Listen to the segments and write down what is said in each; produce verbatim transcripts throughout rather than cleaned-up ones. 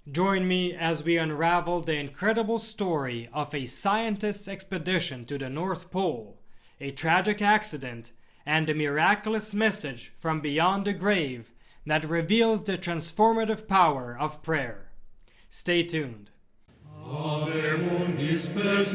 Join me as we unravel the incredible story of a scientist's expedition to the North Pole, a tragic accident, and a miraculous message from beyond the grave that reveals the transformative power of prayer. Stay tuned. Ave mundi spes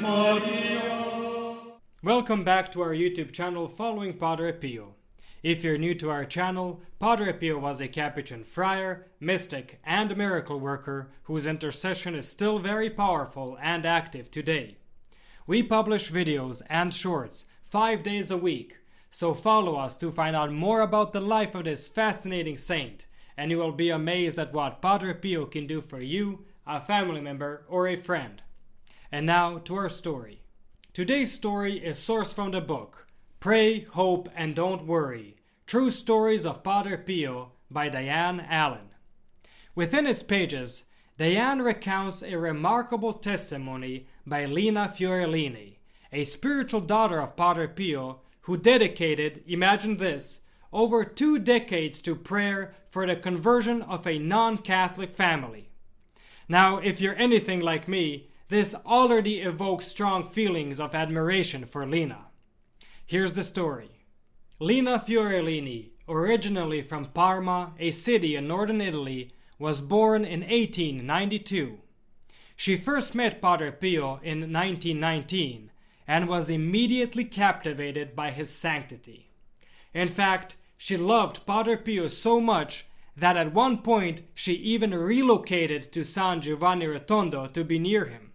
Maria. Welcome back to our YouTube channel following Padre Pio. If you're new to our channel, Padre Pio was a Capuchin friar, mystic, and miracle worker whose intercession is still very powerful and active today. We publish videos and shorts five days a week, so follow us to find out more about the life of this fascinating saint, and you will be amazed at what Padre Pio can do for you, a family member, or a friend. And now to our story. Today's story is sourced from the book Pray, Hope, and Don't Worry, True Stories of Padre Pio by Diane Allen. Within its pages, Diane recounts a remarkable testimony by Lina Fiorellini, a spiritual daughter of Padre Pio who dedicated, imagine this, over two decades to prayer for the conversion of a non-Catholic family. Now, if you're anything like me, this already evokes strong feelings of admiration for Lina. Here's the story. Lina Fiorellini, originally from Parma, a city in northern Italy, was born in eighteen ninety-two. She first met Padre Pio in nineteen nineteen and was immediately captivated by his sanctity. In fact, she loved Padre Pio so much that at one point she even relocated to San Giovanni Rotondo to be near him.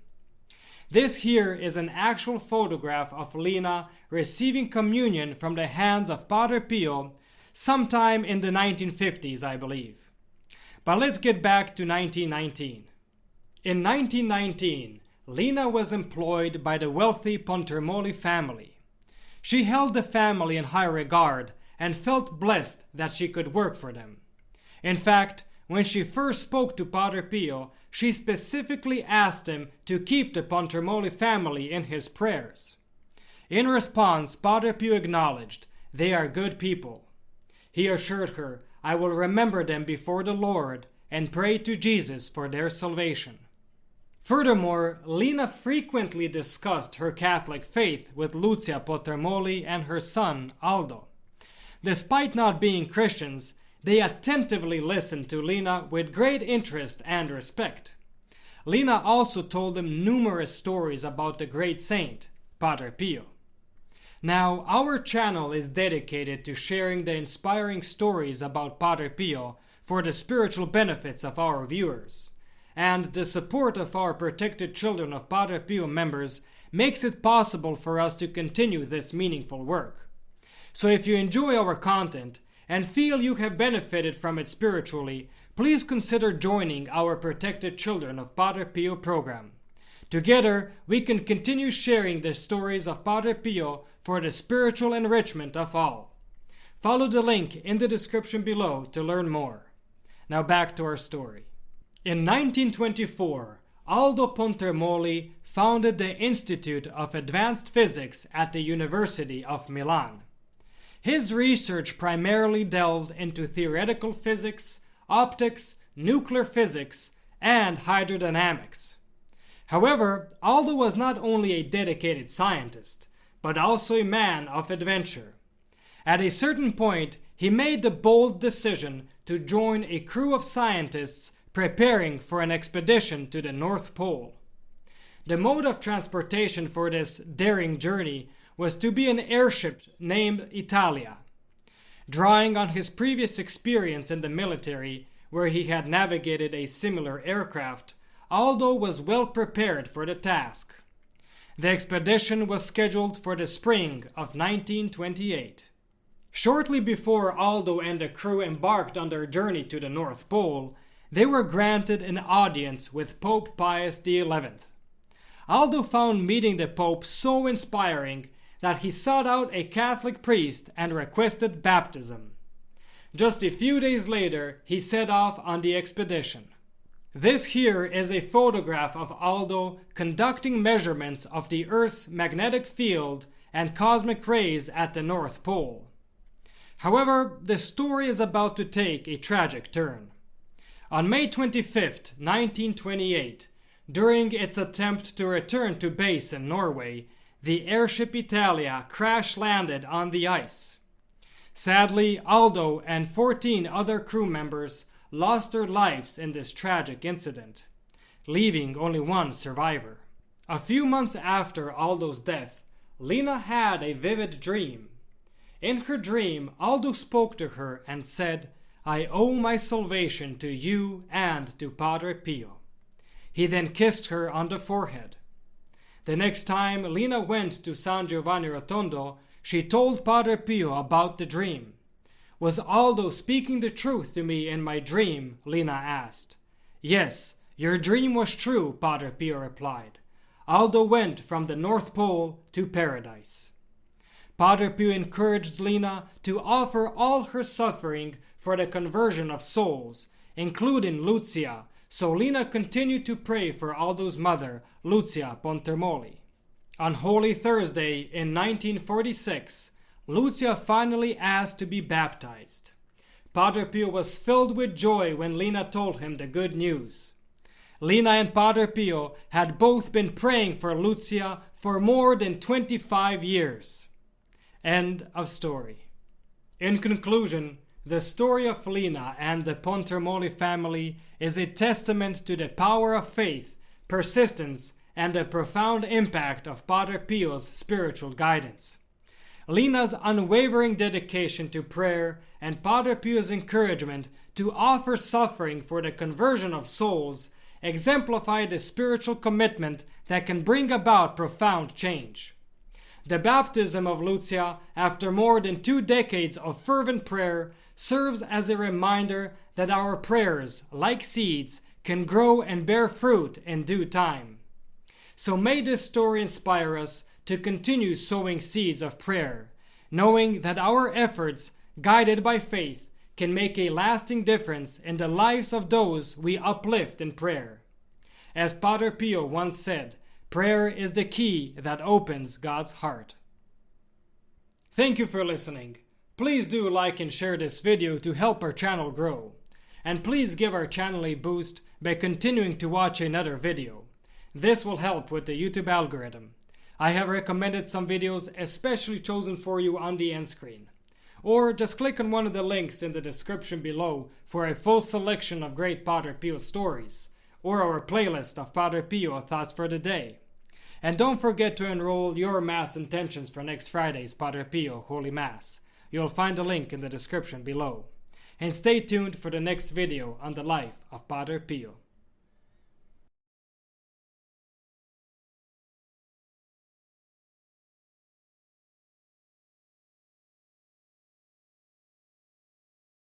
This here is an actual photograph of Lina receiving communion from the hands of Padre Pio sometime in the nineteen fifties, I believe. But let's get back to nineteen nineteen. In nineteen nineteen, Lina was employed by the wealthy Pontremoli family. She held the family in high regard and felt blessed that she could work for them. In fact, when she first spoke to Padre Pio, she specifically asked him to keep the Pontremoli family in his prayers. In response, Padre Pio acknowledged, "They are good people." He assured her, "I will remember them before the Lord and pray to Jesus for their salvation." Furthermore, Lina frequently discussed her Catholic faith with Lucia Pontremoli and her son, Aldo. Despite not being Christians, they attentively listened to Lina with great interest and respect. Lina also told them numerous stories about the great saint, Padre Pio. Now, our channel is dedicated to sharing the inspiring stories about Padre Pio for the spiritual benefits of our viewers. And the support of our Protected Children of Padre Pio members makes it possible for us to continue this meaningful work. So if you enjoy our content and feel you have benefited from it spiritually, please consider joining our Protected Children of Padre Pio program. Together, we can continue sharing the stories of Padre Pio for the spiritual enrichment of all. Follow the link in the description below to learn more. Now back to our story. In nineteen twenty-four, Aldo Pontremoli founded the Institute of Advanced Physics at the University of Milan. His research primarily delved into theoretical physics, optics, nuclear physics, and hydrodynamics. However, Aldo was not only a dedicated scientist, but also a man of adventure. At a certain point, he made the bold decision to join a crew of scientists preparing for an expedition to the North Pole. The mode of transportation for this daring journey was to be an airship named Italia. Drawing on his previous experience in the military, where he had navigated a similar aircraft, Aldo was well prepared for the task. The expedition was scheduled for the spring of nineteen twenty-eight. Shortly before Aldo and the crew embarked on their journey to the North Pole, they were granted an audience with Pope Pius the eleventh. Aldo found meeting the Pope so inspiring that he sought out a Catholic priest and requested baptism. Just a few days later, he set off on the expedition. This here is a photograph of Aldo conducting measurements of the Earth's magnetic field and cosmic rays at the North Pole. However, the story is about to take a tragic turn. On May twenty-fifth, nineteen twenty-eight, during its attempt to return to base in Norway, the airship Italia crash-landed on the ice. Sadly, Aldo and fourteen other crew members lost their lives in this tragic incident, leaving only one survivor. A few months after Aldo's death, Lena had a vivid dream. In her dream, Aldo spoke to her and said, "I owe my salvation to you and to Padre Pio." He then kissed her on the forehead. The next time Lena went to San Giovanni Rotondo, she told Padre Pio about the dream. "Was Aldo speaking the truth to me in my dream?" Lena asked. "Yes, your dream was true," Padre Pio replied. "Aldo went from the North Pole to paradise." Padre Pio encouraged Lena to offer all her suffering for the conversion of souls, including Lucia, so Lena continued to pray for Aldo's mother, Lucia Pontermoli. On Holy Thursday in nineteen forty-six, Lucia finally asked to be baptized. Padre Pio was filled with joy when Lena told him the good news. Lena and Padre Pio had both been praying for Lucia for more than twenty-five years. End of story. In conclusion, the story of Lena and the Pontermoli family is a testament to the power of faith, persistence, and the profound impact of Padre Pio's spiritual guidance. Lena's unwavering dedication to prayer and Padre Pio's encouragement to offer suffering for the conversion of souls exemplify the spiritual commitment that can bring about profound change. The baptism of Lucia, after more than two decades of fervent prayer, serves as a reminder that our prayers, like seeds, can grow and bear fruit in due time. So may this story inspire us to continue sowing seeds of prayer, knowing that our efforts, guided by faith, can make a lasting difference in the lives of those we uplift in prayer. As Padre Pio once said, prayer is the key that opens God's heart. Thank you for listening. Please do like and share this video to help our channel grow. And please give our channel a boost by continuing to watch another video. This will help with the YouTube algorithm. I have recommended some videos especially chosen for you on the end screen. Or just click on one of the links in the description below for a full selection of great Padre Pio stories, or our playlist of Padre Pio thoughts for the day. And don't forget to enroll your Mass intentions for next Friday's Padre Pio Holy Mass. You'll find a link in the description below. And stay tuned for the next video on the life of Padre Pio.